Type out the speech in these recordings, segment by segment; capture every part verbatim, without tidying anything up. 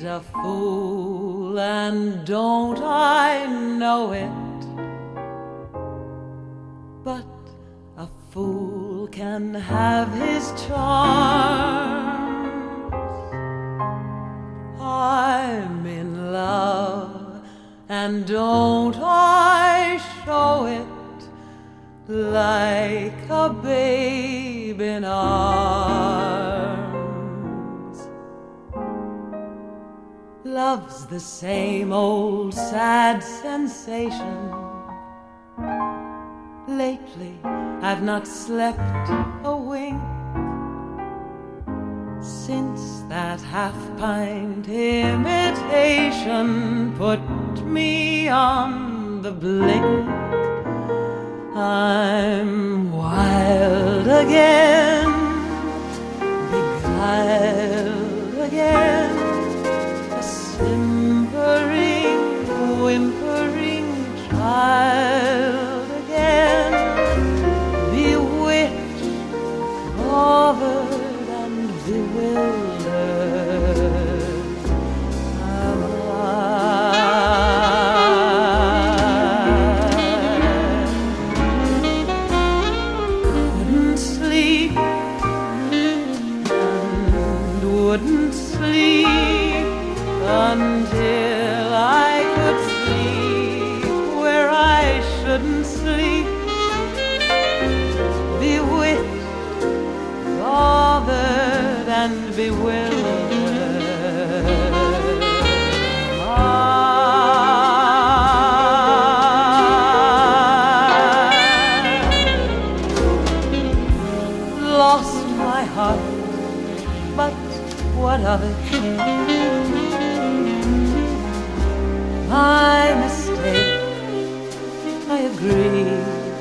a fool, and don't I know it? But a fool can have his charms. I'm in love, and don't I show it? Like a babe in arms. Love's the same old sad sensation. Lately I've not slept a wink since that half-pint imitation put me on the blink. I'm wild again, beguiled again, a simpering, whimpering child again, bewitched, bothered and bewildered. Am Wouldn't sleep until I could sleep where I shouldn't sleep, bewitched, bothered and bewildered. I lost my heart, but what of it? My mistake, I agree.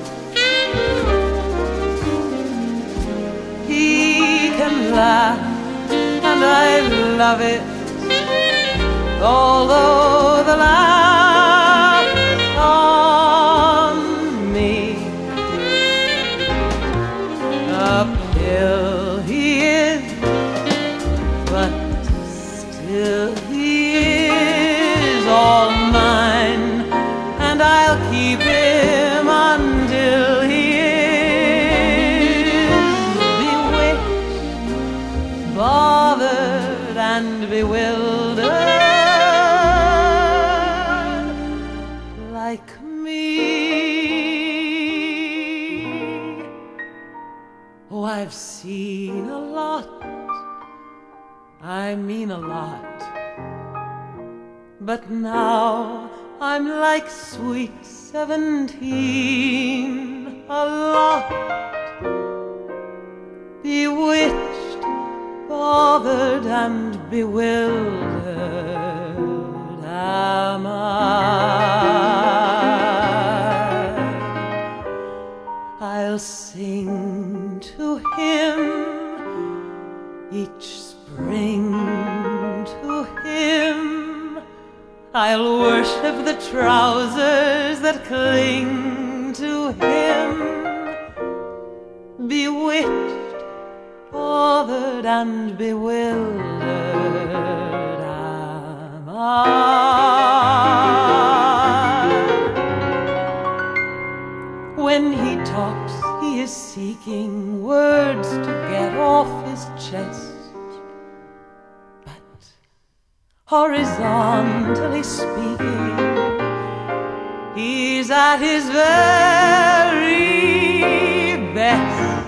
He can laugh, and I love it, although the laugh on me. A pill he is, but still he is all mine, and I'll keep him until he is bewitched, bothered and bewildered like me. Oh, I've seen a lot, I mean a lot, but now I'm like sweet seventeen, a lot, bewitched, bothered and bewildered am I. I'll sing to him each spring, to him I'll worship the trousers that cling to him, bewitched, bothered and bewildered am I. When he talks, he is seeking words to get off his chest, horizontally speaking, he's at his very best.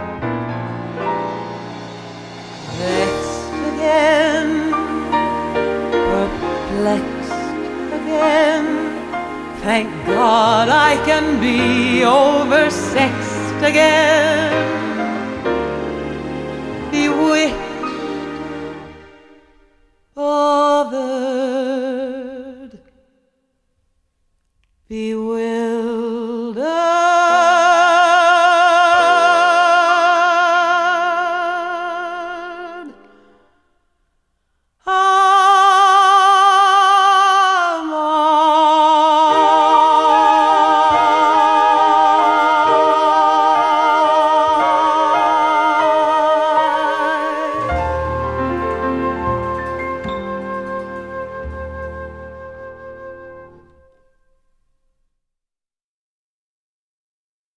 Vexed again, perplexed again, thank God I can be oversexed again.